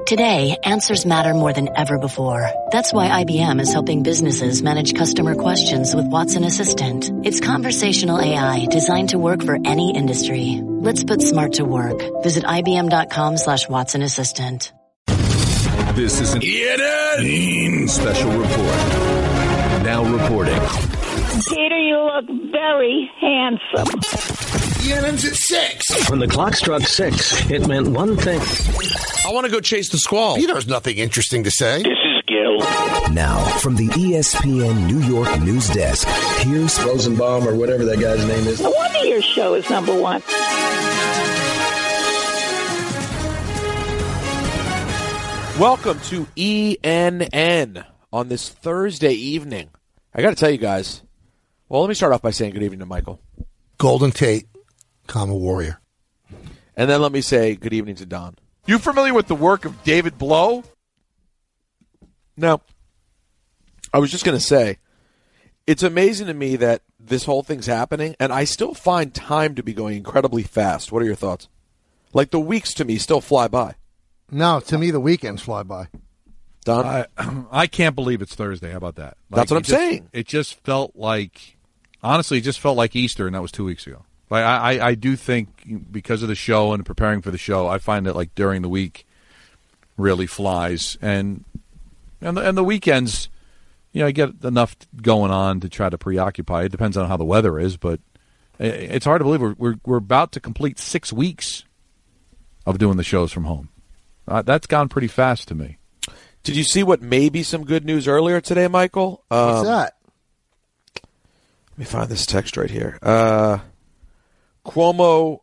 Today, answers matter more than ever before. That's why IBM is helping businesses manage customer questions with Watson Assistant. It's conversational AI designed to work for any industry. Let's put smart to work. Visit IBM.com/Watson Assistant. This is an ENN special report. Now reporting. Peter, you look very handsome. ENN's at 6. When the clock struck 6, it meant one thing. I want to go chase the squall. Peter has nothing interesting to say. This is Gil. Now, from the ESPN New York news desk, here's Rosenbaum or whatever that guy's name is. No wonder your show is number one. Welcome to ENN on this Thursday evening. I got to tell you guys, well, let me start off by saying good evening to Michael. Golden Tate, comma warrior. And then let me say good evening to Don. You familiar with the work of David Blow? No. I was just going to say, it's amazing to me that this whole thing's happening, and I still find time to be going incredibly fast. What are your thoughts? Like the weeks to me still fly by. No, to me the weekends fly by. Don? I can't believe it's Thursday. How about that? That's what I'm saying. It just felt like, honestly, it just felt like Easter, and that was 2 weeks ago. Like I do think because of the show and preparing for the show, I find that like during the week really flies, and the weekends, you know, you get enough going on to try to preoccupy. It depends on how the weather is, but it's hard to believe we're about to complete 6 weeks of doing the shows from home. That's gone pretty fast to me. Did you see what may be some good news earlier today, Michael? What's that? Let me find this text right here. Cuomo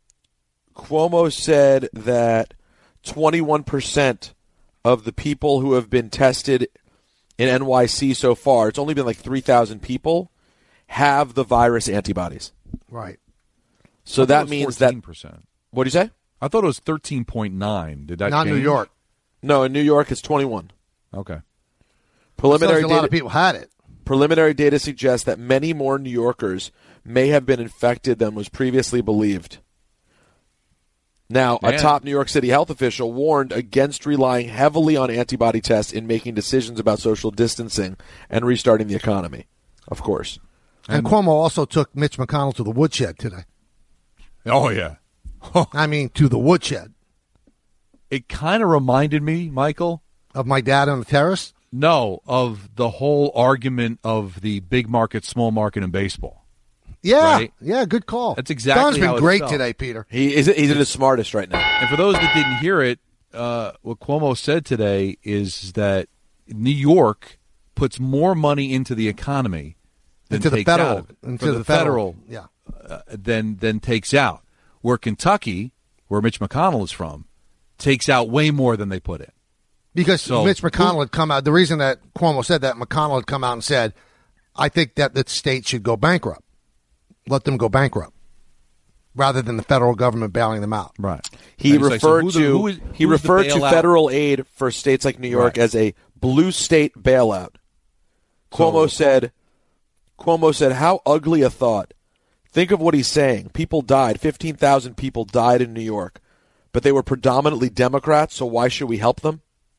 said that 21% of the people who have been tested in NYC so far, it's only been like 3,000 people, have the virus antibodies. Right. So that means 14%. that. What did you say? I thought it was 13.9. Did that Not change? New York. No, in New York it's 21. Okay. Preliminary A lot of people had it. Preliminary data suggests that many more New Yorkers may have been infected than was previously believed. Now, a top New York City health official warned against relying heavily on antibody tests in making decisions about social distancing and restarting the economy, of course. And Cuomo also took Mitch McConnell to the woodshed today. Oh, yeah. I mean, to the woodshed. It kind of reminded me, Michael. Of my dad on the terrace? No, of the whole argument of the big market, small market in baseball. Yeah, right? Yeah, good call. That's exactly Don's been how it great felt. today, Peter. He's the smartest right now. And for those that didn't hear it, what Cuomo said today is that New York puts more money into the economy than Into the takes federal, out of it. into For the the federal, federal, yeah. than takes out. Where Kentucky, where Mitch McConnell is from, takes out way more than they put in. Because So, Mitch McConnell had come out. The reason that Cuomo said that, McConnell had come out and said, I think that the state should go bankrupt. Let them go bankrupt rather than the federal government bailing them out. Right. He And he's referred like, so to who's the bailout? federal aid for states like New York Right. as a blue state bailout. Cuomo said, "How ugly a thought. Think of what he's saying. People died. 15,000 people died in New York, but they were predominantly Democrats, so why should we help them?"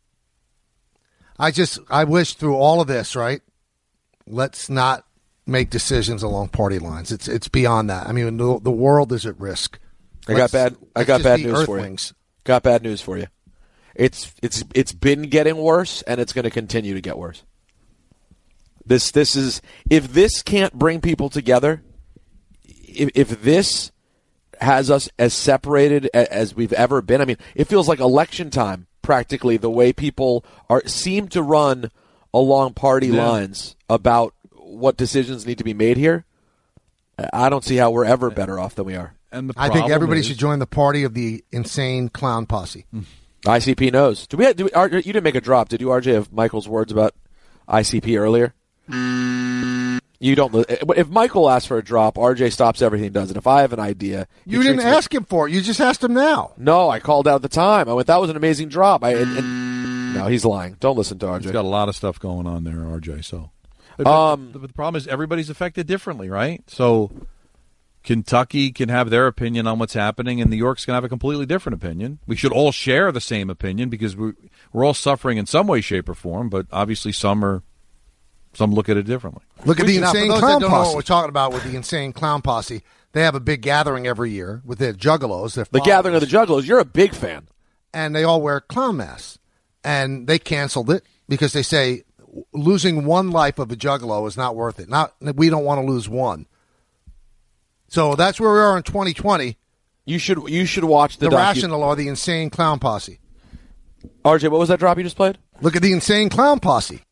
I wish through all of this, right, let's not make decisions along party lines. It's beyond that. I mean, the world is at risk. I got bad news for you. Earthlings. Got bad news for you. It's been getting worse, and it's going to continue to get worse. This is, if this can't bring people together, if this has us as separated as we've ever been. I mean, it feels like election time practically, the way people seem to run along party lines about what decisions need to be made here. I don't see how we're ever better off than we are. And the I think everybody is- should join the party of the insane clown posse. ICP knows. You didn't make a drop, did you, RJ, of Michael's words about ICP earlier? You don't. If Michael asks for a drop, RJ stops everything and does it. If I have an idea, You didn't ask him for it. You just asked him now. No, I called out at the time. I went, that was an amazing drop. No, he's lying. Don't listen to RJ. He's got a lot of stuff going on there, RJ. So, but the problem is everybody's affected differently, right? So, Kentucky can have their opinion on what's happening, and New York's going to have a completely different opinion. We should all share the same opinion because we're all suffering in some way, shape, or form, but obviously some look at it differently. Look at the Insane Clown Posse. Don't know what we're Posse. talking about with the Insane Clown Posse. They have a big gathering every year with their juggalos. The gathering of the juggalos. You're a big fan. And they all wear clown masks. And they canceled it because they say losing one life of a juggalo is not worth it. We don't want to lose one. So that's where we are in 2020. You should watch the Rational or the Insane Clown Posse. RJ, what was that drop you just played? Look at the Insane Clown Posse.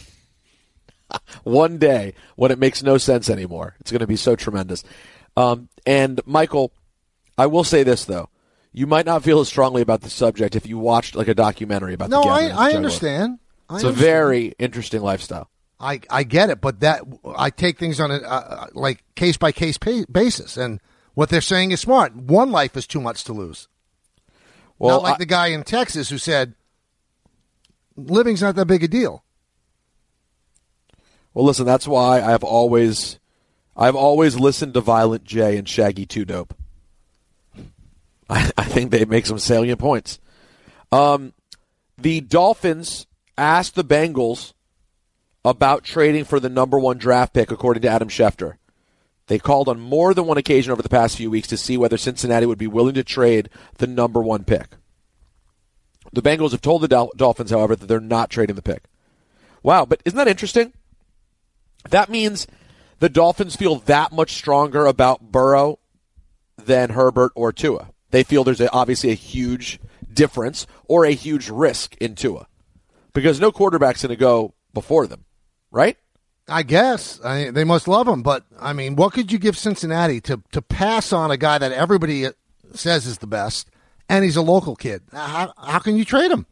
One day when it makes no sense anymore, it's going to be so tremendous. And Michael, I will say this though: you might not feel as strongly about the subject if you watched like a documentary about. No, the I understand. It's a very interesting lifestyle. I get it, but I take things on a like case by case basis, and what they're saying is smart. One life is too much to lose. Well, not like the guy in Texas who said living's not that big a deal. Well, listen, that's why I've always listened to Violent J and Shaggy 2 Dope. I think they make some salient points. The Dolphins asked the Bengals about trading for the number 1 draft pick, according to Adam Schefter. They called on more than one occasion over the past few weeks to see whether Cincinnati would be willing to trade the number 1 pick. The Bengals have told the Dolphins, however, that they're not trading the pick. Wow, but isn't that interesting? That means the Dolphins feel that much stronger about Burrow than Herbert or Tua. They feel there's obviously a huge difference or a huge risk in Tua because no quarterback's going to go before them, right? I guess. They must love him, but, I mean, what could you give Cincinnati to pass on a guy that everybody says is the best, and he's a local kid? How can you trade him?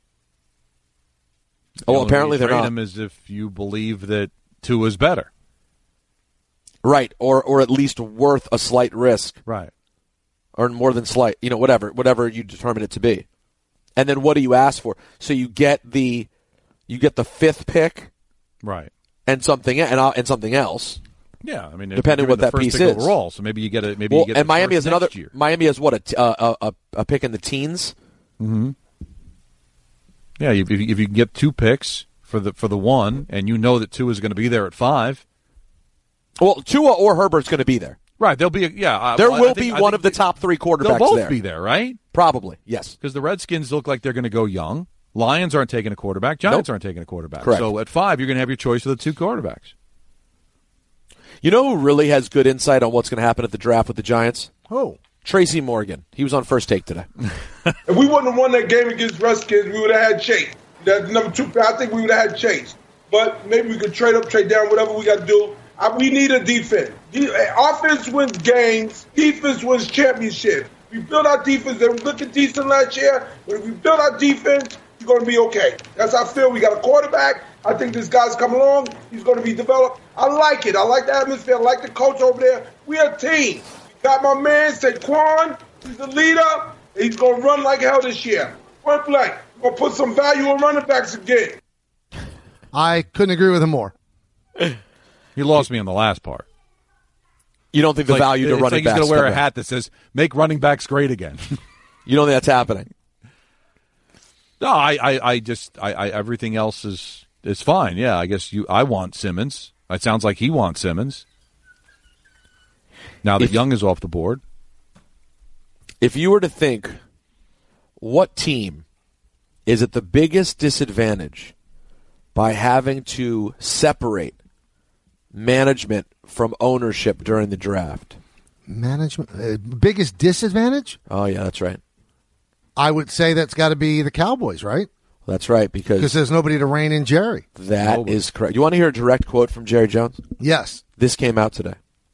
Oh, apparently they're not. Trade him as if you believe that Tua's better. Right, or at least worth a slight risk. Right. Or more than slight, whatever you determine it to be. And then what do you ask for? So you get the 5th pick. Right. And something else. Yeah, I mean, depending what that piece is overall, so maybe you get it. And Miami has another. Year. Miami has what a pick in the teens. Mm-hmm. Yeah, if you can get 2 picks for the 1, and you know that Tua is going to be there at 5. Well, Tua or Herbert's going to be there. Right, there'll be there will be one of the top 3 quarterbacks. They'll both be there, right? Probably, yes. Because the Redskins look like they're going to go young. Lions aren't taking a quarterback. Giants aren't taking a quarterback. Correct. So at 5, you're going to have your choice of the 2 quarterbacks. You know who really has good insight on what's going to happen at the draft with the Giants? Oh, Tracy Morgan. He was on First Take today. If we wouldn't have won that game against Redskins, we would have had Chase. That number 2, I think we would have had Chase. But maybe we could trade up, trade down, whatever we got to do. We need a defense. Offense wins games. Defense wins championships. We built our defense. They were looking decent last year. But if we build our defense, you're going to be okay. That's how I feel. We got a quarterback. I think this guy's come along. He's going to be developed. I like it. I like the atmosphere. I like the coach over there. We're a team. We got my man, Saquon. He's the leader. He's going to run like hell this year. Point blank. We're going to put some value on running backs again. I couldn't agree with him more. You lost me on the last part. You don't think the value to running backs? He's going to wear a hat that says "Make running backs great again." You don't think that's happening? No, I everything else is fine. Yeah, I guess I want Simmons. It sounds like he wants Simmons. Now that Young is off the board. If you were to think, what team is at the biggest disadvantage by having to separate management from ownership during the draft? Management? Biggest disadvantage? Oh, yeah, that's right. I would say that's got to be the Cowboys, right? That's right, because there's nobody to rein in Jerry. That is correct. You want to hear a direct quote from Jerry Jones? Yes. This came out today.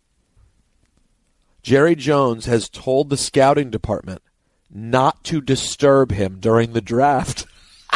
Jerry Jones has told the scouting department not to disturb him during the draft.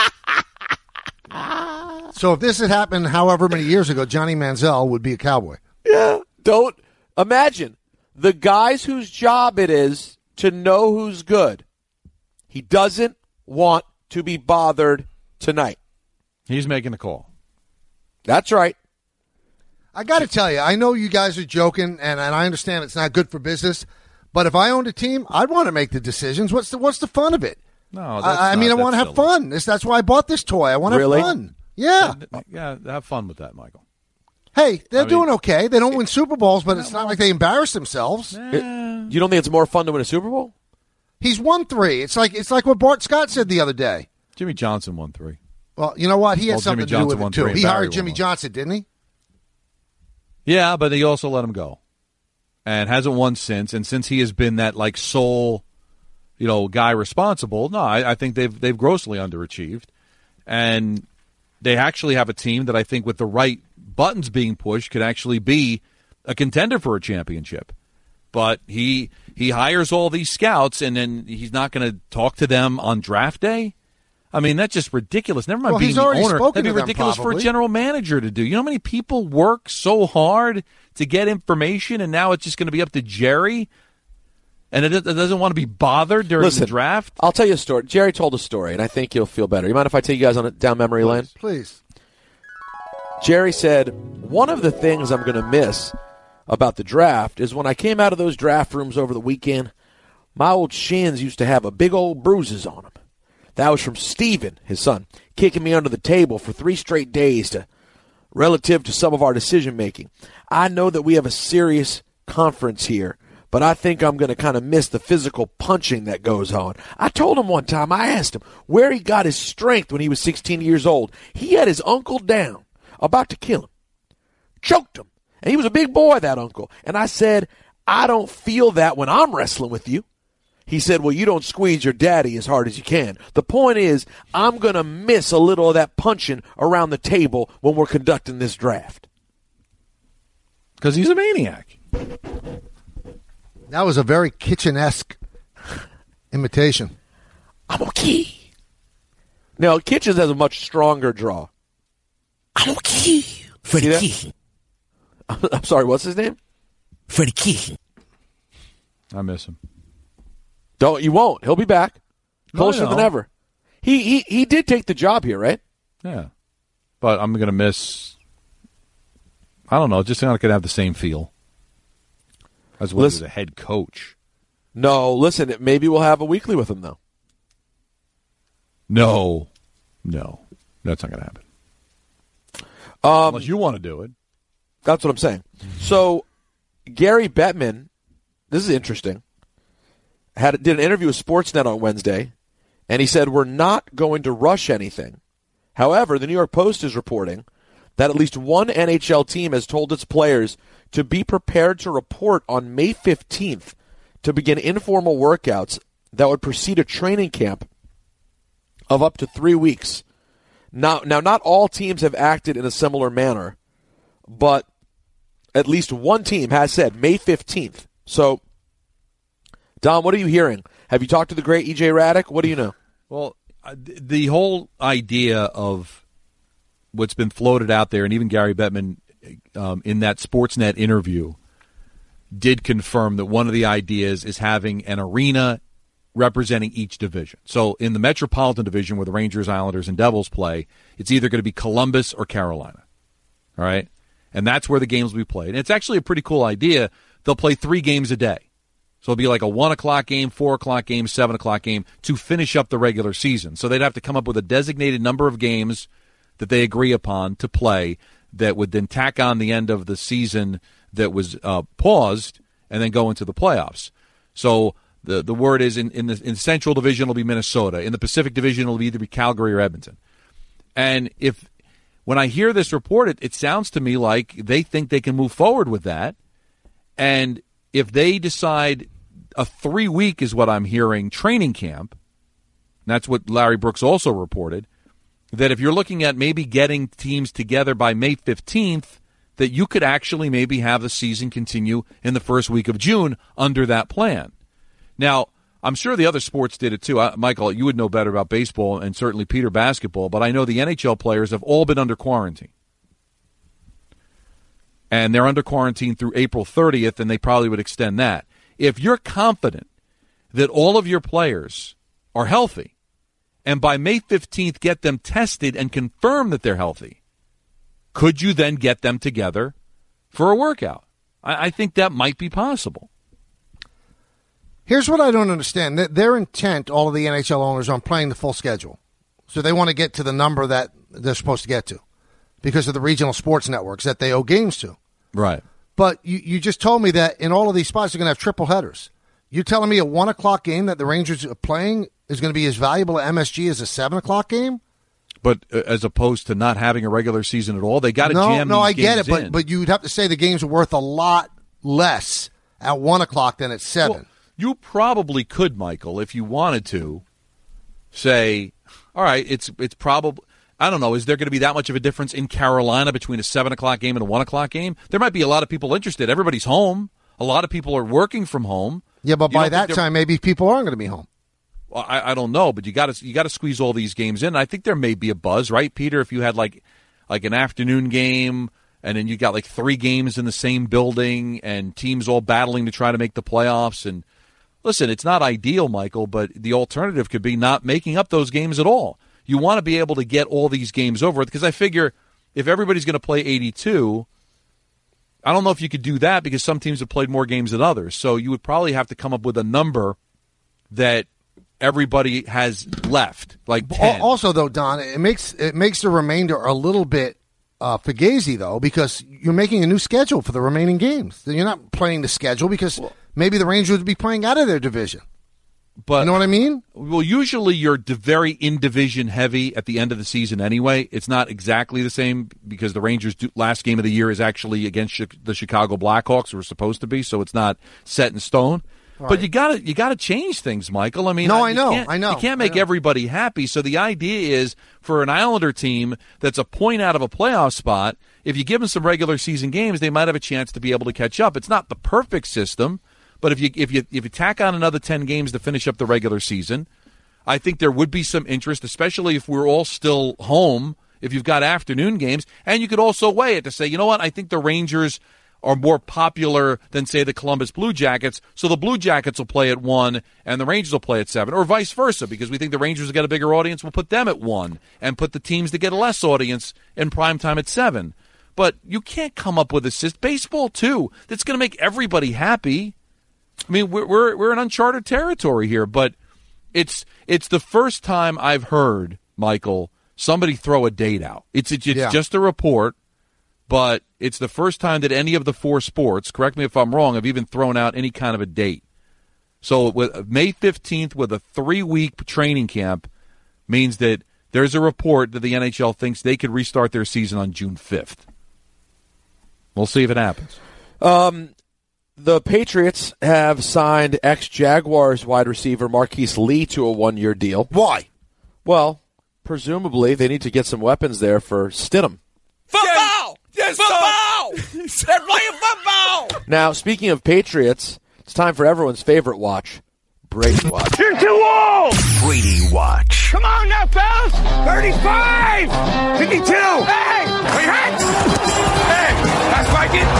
So if this had happened however many years ago, Johnny Manziel would be a Cowboy. Yeah. Don't imagine the guys whose job it is to know who's good. He doesn't want to be bothered tonight. He's making the call. That's right. I got to tell you, I know you guys are joking, and I understand it's not good for business. But if I owned a team, I'd want to make the decisions. What's the fun of it? No, I want to have fun. That's why I bought this toy. I want to have fun. Yeah. Yeah, have fun with that, Michael. Hey, they're doing okay. They don't win Super Bowls, but it's not like they embarrass themselves. You don't think it's more fun to win a Super Bowl? He's won 3. It's like what Bart Scott said the other day. Jimmy Johnson won 3. Well, you know what? He had something to do with it, too. He hired Jimmy won. Johnson, didn't he? Yeah, but he also let him go. And hasn't won since. And since he has been that, sole, guy responsible, no, I think they've grossly underachieved. And they actually have a team that I think with the right buttons being pushed could actually be a contender for a championship. But he hires all these scouts, and then he's not going to talk to them on draft day? I mean, that's just ridiculous. Never mind being the owner. That'd be ridiculous for a general manager to do. You know how many people work so hard to get information, and now it's just going to be up to Jerry? And it doesn't want to be bothered during the draft? I'll tell you a story. Jerry told a story, and I think you'll feel better. You mind if I take you guys down memory lane? Please. Jerry said, one of the things I'm going to miss about the draft is when I came out of those draft rooms over the weekend, my old shins used to have a big old bruises on them. That was from Steven, his son, kicking me under the table for 3 straight days relative to some of our decision-making. I know that we have a serious conference here, but I think I'm going to kind of miss the physical punching that goes on. I told him one time, I asked him where he got his strength when he was 16 years old. He had his uncle down, about to kill him, choked him. And he was a big boy, that uncle. And I said, I don't feel that when I'm wrestling with you. He said, well, you don't squeeze your daddy as hard as you can. The point is, I'm going to miss a little of that punching around the table when we're conducting this draft. Because he's a maniac. That was a very Kitchen-esque imitation. I'm okay. Now, Kitchens has a much stronger draw. I'm okay. Freddie Kitchen. I'm sorry, what's his name? Freddie Kitchen. I miss him. You won't. He'll be back. Closer than ever. He did take the job here, right? Yeah. But I'm going to miss, I don't know, just not going to have the same feel as when he's a head coach. No, listen, maybe we'll have a weekly with him, though. No, that's not going to happen. Unless you want to do it. That's what I'm saying. So, Gary Bettman, this is interesting, did an interview with Sportsnet on Wednesday, and he said, we're not going to rush anything. However, the New York Post is reporting that at least one NHL team has told its players to be prepared to report on May 15th to begin informal workouts that would precede a training camp of up to 3 weeks. Now, not all teams have acted in a similar manner, but at least one team has said May 15th. So, Dom, what are you hearing? Have you talked to the great E.J. Radick? What do you know? Well, the whole idea of what's been floated out there, and even Gary Bettman in that Sportsnet interview did confirm that one of the ideas is having an arena representing each division. So in the Metropolitan Division where the Rangers, Islanders, and Devils play, it's either going to be Columbus or Carolina. All right? And that's where the games will be played. And it's actually a pretty cool idea. They'll play 3 games a day. So it'll be like a 1 o'clock game, 4 o'clock game, 7 o'clock game to finish up the regular season. So they'd have to come up with a designated number of games that they agree upon to play that would then tack on the end of the season that was paused and then go into the playoffs. So the word is in the Central Division it'll be Minnesota. In the Pacific Division it'll either be Calgary or Edmonton. And when I hear this report, it sounds to me like they think they can move forward with that. And if they decide a 3-week is what I'm hearing training camp, and that's what Larry Brooks also reported, that if you're looking at maybe getting teams together by May 15th, that you could actually maybe have the season continue in the first week of June under that plan. Now, I'm sure the other sports did it too. Michael, you would know better about baseball and certainly Peter basketball, but I know the NHL players have all been under quarantine. And they're under quarantine through April 30th, and they probably would extend that. If you're confident that all of your players are healthy, and by May 15th get them tested and confirm that they're healthy, could you then get them together for a workout. I think that might be possible. Here's what I don't understand. Their intent, all of the NHL owners, on playing the full schedule. So they want to get to the number that they're supposed to get to because of the regional sports networks that they owe games to. Right. But you just told me that in all of these spots, they're going to have triple headers. You're telling me a 1 o'clock game that the Rangers are playing is going to be as valuable at MSG as a 7 o'clock game? But as opposed to not having a regular season at all, they got to jam these I get games it, but you'd have to say the games are worth a lot less at 1 o'clock than at 7. Well, you probably could, Michael, if you wanted to, say, all right, it's probably, I don't know, is there going to be that much of a difference in Carolina between a 7 o'clock game and a 1 o'clock game? There might be a lot of people interested. Everybody's home. A lot of people are working from home. Yeah, but by that time, maybe people aren't going to be home. Well, I don't know, but you got to squeeze all these games in. I think there may be a buzz, right, Peter? If you had like an afternoon game, and then you got like 3 games in the same building, and teams all battling to try to make the playoffs. And listen, it's not ideal, Michael, but the alternative could be not making up those games at all. You want to be able to get all these games over with, because I figure if everybody's going to play 82, I don't know if you could do that because some teams have played more games than others. So you would probably have to come up with a number that everybody has left, like 10. Also, though, Don, it makes the remainder a little bit fugazi, though, because you're making a new schedule for the remaining games. You're not playing the schedule because maybe the Rangers would be playing out of their division. But you know what I mean? Well, usually you're very in-division heavy at the end of the season anyway. It's not exactly the same because the Rangers' last game of the year is actually against the Chicago Blackhawks, or supposed to be, so it's not set in stone. Right. But you gotta change things, Michael. I mean, no, I know. You can't make everybody happy. So the idea is for an Islander team that's a point out of a playoff spot, if you give them some regular season games, they might have a chance to be able to catch up. It's not the perfect system, but if you tack on another 10 games to finish up the regular season, I think there would be some interest, especially if we're all still home. If you've got afternoon games, and you could also weigh it to say, you know what, I think the Rangers are more popular than, say, the Columbus Blue Jackets, so the Blue Jackets will play at 1 and the Rangers will play at 7, or vice versa, because we think the Rangers will get a bigger audience, we'll put them at 1 and put the teams that get a less audience in primetime at 7. But you can't come up with a system. Baseball, too, that's going to make everybody happy. I mean, we're in uncharted territory here, but it's the first time I've heard, Michael, somebody throw a date out. It's just a report. But it's the first time that any of the 4 sports, correct me if I'm wrong, have even thrown out any kind of a date. So with May 15th with a 3-week training camp means that there's a report that the NHL thinks they could restart their season on June 5th. We'll see if it happens. The Patriots have signed ex-Jaguars wide receiver Marquise Lee to a 1-year deal. Why? Well, presumably they need to get some weapons there for Stidham. Football! Yes, football! They're playing football! Now, speaking of Patriots, it's time for everyone's favorite watch, Brady Watch. You're too old! Brady Watch. Come on now, fellas! 35! 52! Hey! Hey! That's like it!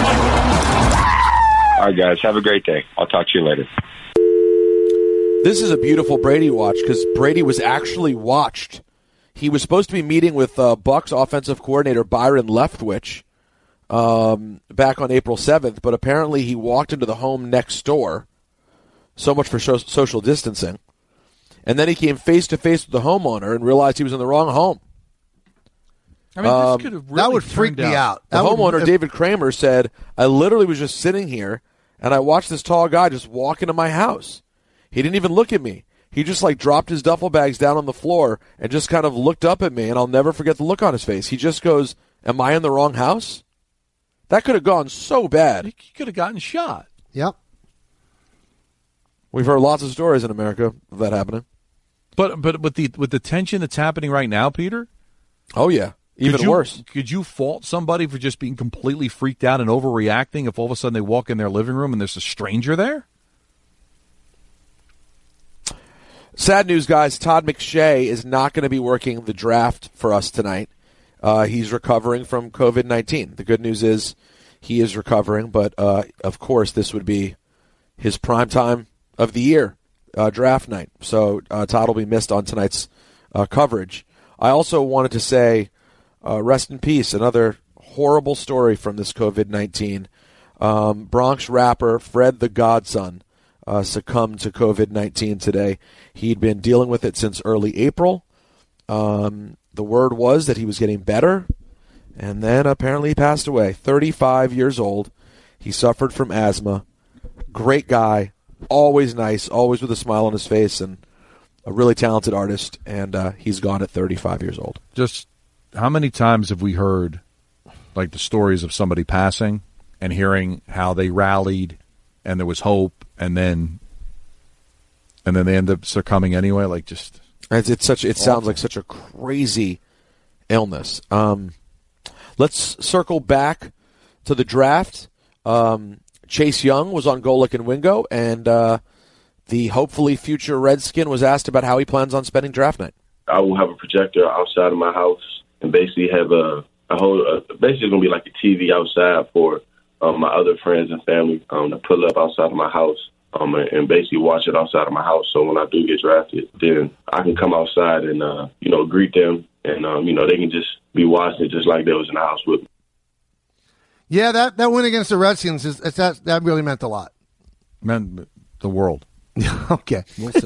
All right, guys. Have a great day. I'll talk to you later. This is a beautiful Brady Watch because Brady was actually watched. He was supposed to be meeting with Bucs offensive coordinator Byron Leftwich back on April 7th, but apparently he walked into the home next door. So much for social distancing. And then he came face-to-face with the homeowner and realized he was in the wrong home. I mean, this could have really that would freak me out. The homeowner, David Kramer, said, I literally was just sitting here, and I watched this tall guy just walk into my house. He didn't even look at me. He just, dropped his duffel bags down on the floor and just kind of looked up at me, and I'll never forget the look on his face. He just goes, am I in the wrong house? That could have gone so bad. He could have gotten shot. Yep. We've heard lots of stories in America of that happening. But with the tension that's happening right now, Peter? Oh, yeah. Even worse. Could you fault somebody for just being completely freaked out and overreacting if all of a sudden they walk in their living room and there's a stranger there? Sad news, guys. Todd McShay is not going to be working the draft for us tonight. He's recovering from COVID-19. The good news is he is recovering, but of course this would be his prime time of the year, draft night. So Todd will be missed on tonight's coverage. I also wanted to say rest in peace, another horrible story from this COVID-19. Bronx rapper Fred the Godson succumbed to COVID-19 today. He'd been dealing with it since early April. The word was that he was getting better, and then apparently he passed away. 35 years old. He suffered from asthma. Great guy, always nice, always with a smile on his face, and a really talented artist, and he's gone at 35 years old. Just how many times have we heard like the stories of somebody passing and hearing how they rallied and there was hope, and then they end up succumbing anyway? Like, just it sounds like such a crazy illness. Let's circle back to the draft. Chase Young was on Golic and Wingo, and the hopefully future Redskin was asked about how he plans on spending draft night. I will have a projector outside of my house and basically have basically going to be like a TV outside for my other friends and family to pull up outside of my house and basically watch it outside of my house. So when I do get drafted, then I can come outside and, greet them, and, they can just be watching it just like they was in the house with me. Yeah, that win against the Redskins, that really meant a lot. Meant the world. Okay. We'll see.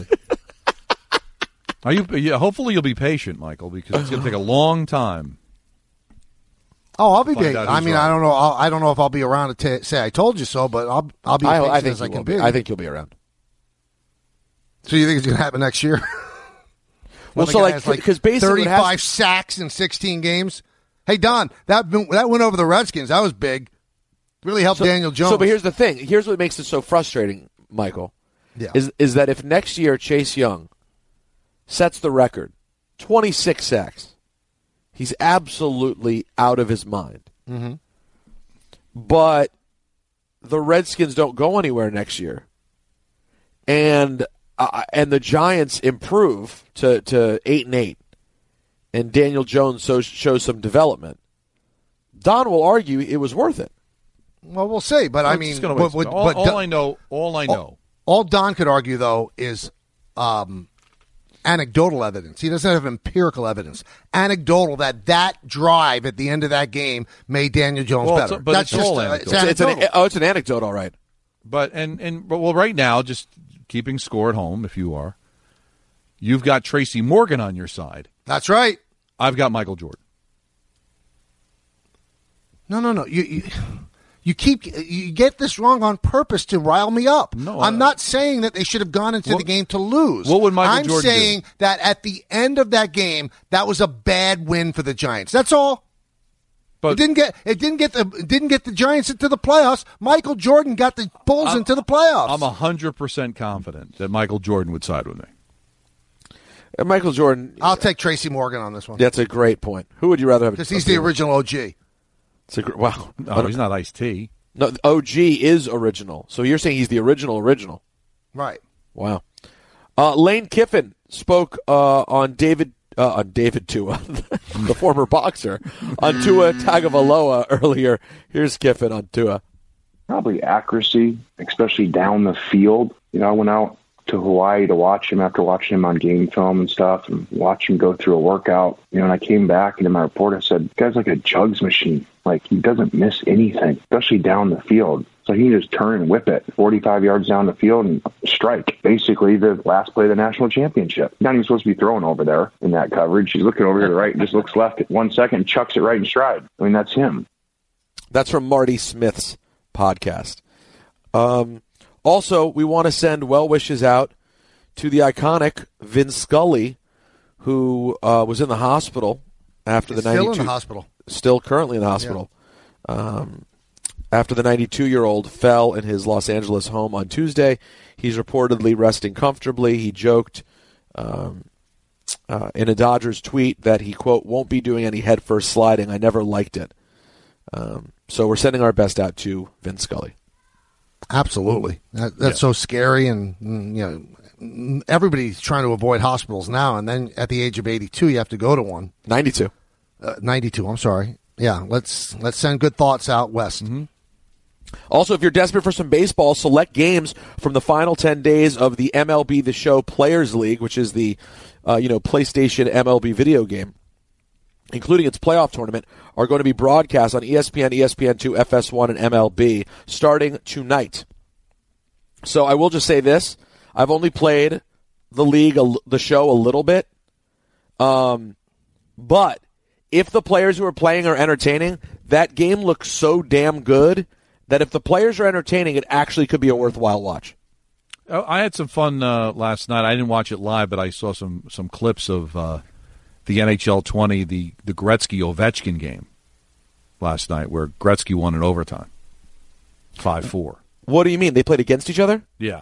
Hopefully you'll be patient, Michael, because it's going to take a long time. Oh, I'll be patient. I mean, right. I don't know if I'll be around to say I told you so, but I'll be as patient as I can be. I think you'll be around. So you think it's going to happen next year? Well, so because basically 35 sacks in 16 games. Hey, Don, that went over the Redskins. That was big. Really helped Daniel Jones. So, but here's the thing. Here's what makes it so frustrating, Michael. Yeah. Is that if next year Chase Young sets the record, 26 sacks, he's absolutely out of his mind. Mm-hmm. But the Redskins don't go anywhere next year, and the Giants improve to 8-8, and Daniel Jones shows some development. Don will argue it was worth it. Well, we'll see. But I mean, all I know. All Don could argue, though, is anecdotal evidence. He doesn't have empirical evidence. Anecdotal that drive at the end of that game made Daniel Jones better. But that's just it's an anecdote, all right. But right now, just keeping score at home, if you are, you've got Tracy Morgan on your side. That's right. I've got Michael Jordan. No. You get this wrong on purpose to rile me up. No, I'm not saying that they should have gone into the game to lose. What would Michael Jordan do? I'm saying that at the end of that game, that was a bad win for the Giants. That's all. But it didn't get the Giants into the playoffs. Michael Jordan got the Bulls into the playoffs. I'm 100% confident that Michael Jordan would side with me. Michael Jordan. I'll take Tracy Morgan on this one. That's a great point. Who would you rather have? Because he's the original OG. Wow. No, he's not Ice-T. No, OG is original. So you're saying he's the original? Right. Wow. Lane Kiffin spoke on David Tua, the former boxer, on Tua Tagovailoa earlier. Here's Kiffin on Tua. Probably accuracy, especially down the field. I went out to Hawaii to watch him after watching him on game film and stuff, and watch him go through a workout. And I came back, and in my report I said, "The guy's like a jugs machine. Like, he doesn't miss anything, especially down the field. So he can just turn and whip it 45 yards down the field and strike. Basically, the last play of the national championship. He's not even supposed to be throwing over there in that coverage. He's looking over here to the right and just looks left at 1 second and chucks it right in stride. I mean, that's him." That's from Marty Smith's podcast. Also, we want to send well wishes out to the iconic Vin Scully, who was in the hospital after the 92. Still in the hospital. Still currently in the hospital. Yeah. After the 92-year-old fell in his Los Angeles home on Tuesday. He's reportedly resting comfortably. He joked in a Dodgers tweet that he, quote, "won't be doing any headfirst sliding. I never liked it." So we're sending our best out to Vin Scully. Absolutely. That's so scary, and everybody's trying to avoid hospitals now, and then at the age of 82, you have to go to one. 92. 92, I'm sorry. Yeah, let's send good thoughts out west. Mm-hmm. Also, if you're desperate for some baseball, select games from the final 10 days of the MLB The Show Players League, which is the PlayStation MLB video game. including its playoff tournament, are going to be broadcast on ESPN, ESPN2, FS1, and MLB starting tonight. So I will just say this. I've only played the show a little bit. But if the players who are playing are entertaining, that game looks so damn good that if the players are entertaining, it actually could be a worthwhile watch. I had some fun last night. I didn't watch it live, but I saw some clips of the NHL 20, the Gretzky-Ovechkin game last night, where Gretzky won in overtime, 5-4. What do you mean? They played against each other? Yeah.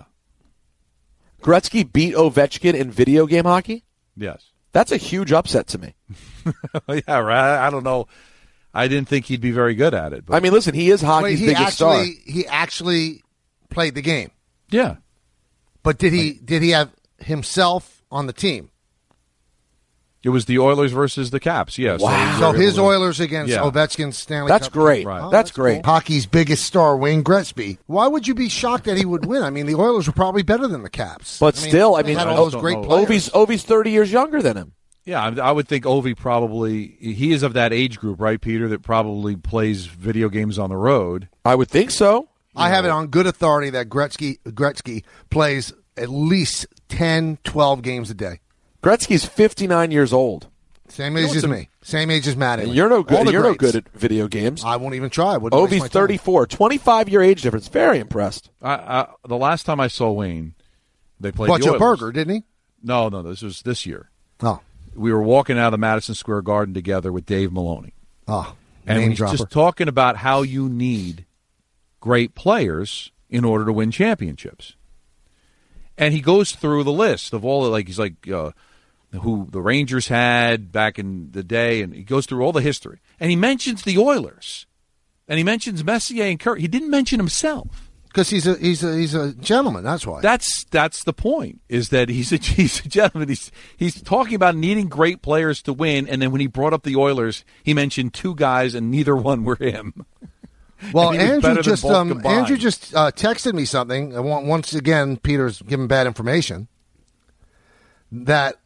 Gretzky beat Ovechkin in video game hockey? Yes. That's a huge upset to me. Yeah, right. I don't know. I didn't think he'd be very good at it. But. I mean, listen, he is hockey's biggest star. He actually played the game. Yeah. But did he have himself on the team? It was the Oilers versus the Caps, yes. Wow. So his Oilers against Ovechkin's Stanley Cup. That's great. Right. That's great. Cool. Hockey's biggest star, Wayne Gretzky. Why would you be shocked that he would win? I mean, the Oilers were probably better than the Caps. But still, they had all those great players. Ovi's 30 years younger than him. Yeah, I would think Ovi probably, he is of that age group, right, Peter, that probably plays video games on the road. I would think so. I have it on good authority that Gretzky plays at least 10, 12 games a day. Gretzky's 59 years old. Same age as me. Same age as Matty. You're no good. You're no good at video games. I won't even try. Ovi's 34. 25-year age difference. Very impressed. The last time I saw Wayne, they played Bought the you Oilers. a burger, didn't he? No, this was this year. Oh. We were walking out of the Madison Square Garden together with Dave Maloney. Oh, and name he's dropper. just talking about how you need great players in order to win championships. And he goes through the list of all who the Rangers had back in the day, and he goes through all the history. And he mentions the Oilers, and he mentions Messier and Kerr. He didn't mention himself. Because he's a gentleman. That's why. That's the point. Is that he's a gentleman. He's talking about needing great players to win, and then when he brought up the Oilers, he mentioned two guys, and neither one were him. Well, Andrew just texted me something. Once again, Peter's giving bad information. That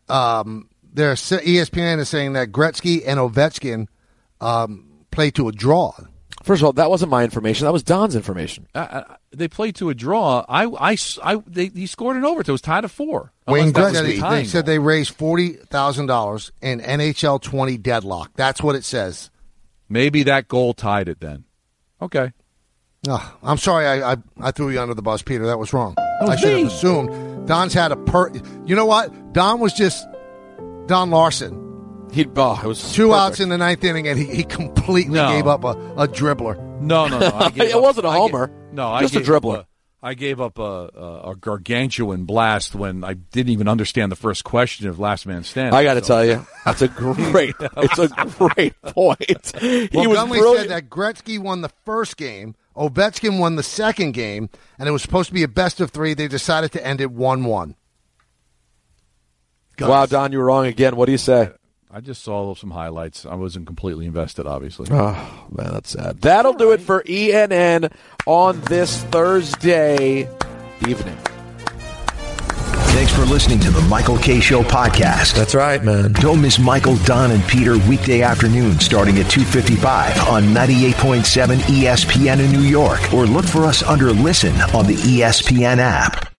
ESPN is saying that Gretzky and Ovechkin played to a draw. First of all, that wasn't my information. That was Don's information. They played to a draw. He scored an overtime. It was tied at 4. Wayne Gretzky, they said they raised $40,000 in NHL 20 deadlock. That's what it says. Maybe that goal tied it then. Okay. Oh, I'm sorry I threw you under the bus, Peter. That was wrong. I should have assumed. Don's had You know what? Don Larson. It was 2 outs in the ninth inning, and he completely gave up a dribbler. No. It wasn't a homer. Just a dribbler. I gave up a gargantuan blast when I didn't even understand the first question of Last Man Standing. I got to tell you, it's a great point. Gunley said that Gretzky won the first game, Ovechkin won the second game, and it was supposed to be a best of 3. They decided to end it 1-1. Wow, Don, you were wrong again. What do you say? I just saw some highlights. I wasn't completely invested, obviously. Oh, man, that's sad. That'll do it for ENN on this Thursday evening. Thanks for listening to the Michael K. Show podcast. That's right, man. Don't miss Michael, Don, and Peter weekday afternoon starting at 2:55 on 98.7 ESPN in New York. Or look for us under Listen on the ESPN app.